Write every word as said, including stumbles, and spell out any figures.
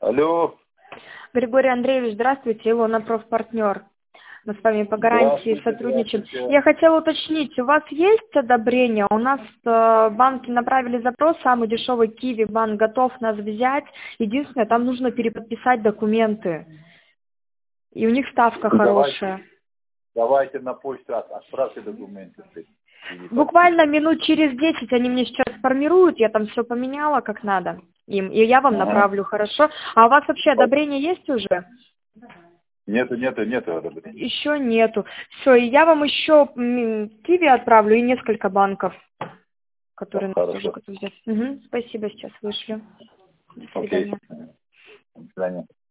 Алло. Григорий Андреевич, здравствуйте, Илона профпартнер. Мы с вами по гарантии сотрудничаем. Я хотела уточнить, у вас есть одобрение? У нас э, банки направили запрос, самый дешевый Киви банк готов нас взять. Единственное, там нужно переподписать документы. И у них ставка Ну, хорошая. Давайте, давайте на почту отправьте документы. Буквально минут через десять они мне сейчас сформируют, я там все поменяла как надо им, и я вам Ага. направлю, хорошо? А у вас вообще одобрение есть уже? Нету, нету, нету одобрения. Еще нету. Все, и я вам еще Киви отправлю и несколько банков, которые Ну, нас тоже готовы взять. Угу, спасибо, сейчас вышлю. До Окей. свидания. До свидания.